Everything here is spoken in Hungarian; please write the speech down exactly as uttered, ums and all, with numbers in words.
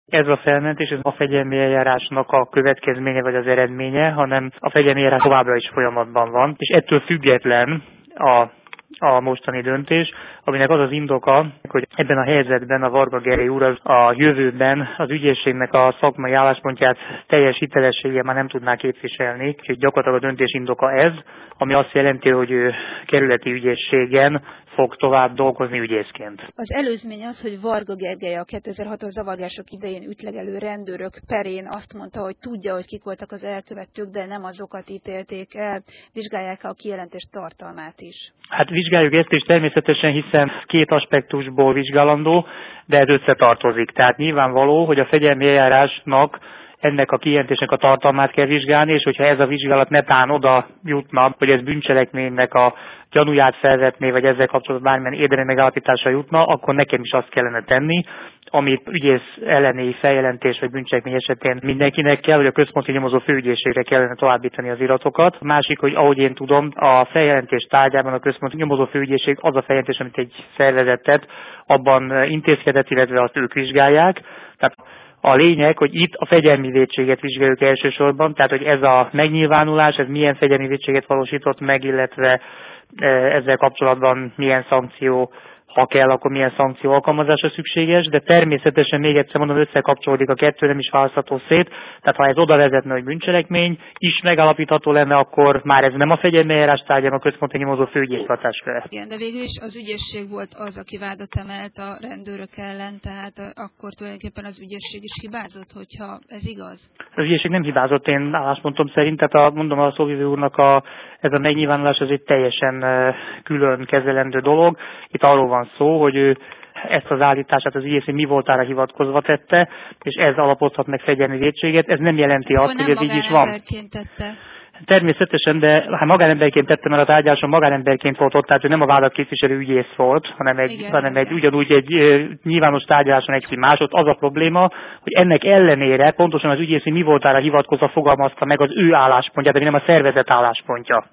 Ez a felmentés ez a fegyelmi eljárásnak a következménye vagy az eredménye, hanem a fegyelmi eljárás továbbra is folyamatban van, és ettől független a a mostani döntés, aminek az az indoka, hogy ebben a helyzetben a Varga Gergely úr az a jövőben az ügyészségnek a szakmai álláspontját teljes hitelességgel már nem tudná képviselni, és gyakorlatilag a döntés indoka ez, ami azt jelenti, hogy ő kerületi ügyészségen fog tovább dolgozni ügyészként. Az előzmény az, hogy Varga Gergely a kétezer-hatos zavargások idején ütlegelő rendőrök perén azt mondta, hogy tudja, hogy kik voltak az elkövetők, de nem azokat ítélték el. Vizsgálják a kijelentés tartalmát is? Hát vizsgáljuk ezt is természetesen, hiszen két aspektusból vizsgálandó, de ez összetartozik. Tehát nyilvánvaló, hogy a fegyelmi eljárásnak ennek a kijelentésnek a tartalmát kell vizsgálni, és hogyha ez a vizsgálat netán oda jutna, hogy ez bűncselekménynek a gyanúját felvetné, vagy ezzel kapcsolatban bármilyen érdemi megállapításra jutna, akkor nekem is azt kellene tenni, amit ügyész elleni feljelentés vagy bűncselekmény esetén mindenkinek kell, hogy a központi nyomozó főügyészségre kellene továbbítani az iratokat. A másik, hogy ahogy én tudom, a feljelentés tárgyában a központi nyomozó főügyészség az a feljelentés, amit egy szervezetet abban intézkedett, illetve azt ők vizsgálják. Tehát a lényeg, hogy itt a fegyelmi vétséget vizsgáljuk elsősorban, tehát hogy ez a megnyilvánulás, ez milyen fegyelmi vétséget valósított meg, illetve ezzel kapcsolatban milyen szankció, ha kell, akkor milyen szankció alkalmazása szükséges, de természetesen még egyszer mondom, összekapcsolódik a kettő, nem is választható szét, tehát ha ez oda vezetne, hogy bűncselekmény is megállapítható lenne, akkor már ez nem a fegyelmi eljárás tárgya, a központi nyomozó főügyész hatásköre. Igen, de végül is az ügyészség volt az, aki vádat emelt a rendőrök ellen, tehát akkor tulajdonképpen az ügyészség is hibázott, hogyha ez igaz? Az ügyészség nem hibázott, én álláspontom szerint, tehát a, mondom a Szóvivő úrnak a, ez a megnyilvánulás az egy teljesen külön kezelendő dolog. Itt arról van szó, hogy ő ezt az állítását az ügyészség mi voltára hivatkozva tette, és ez alapozhat meg fegyelmi vétséget. Ez nem jelenti akkor azt, nem hogy ez így is van. Tette. Természetesen, de hát magánemberként tettem el a tárgyaláson, magánemberként volt ott, tehát ő nem a vádat képviselő ügyész volt, hanem egy, igen, hanem egy ugyanúgy egy e, nyilvános tárgyaláson egy másod. Az a probléma, hogy ennek ellenére pontosan az ügyész mi voltára hivatkozva fogalmazta meg az ő álláspontját, de nem a szervezet álláspontja.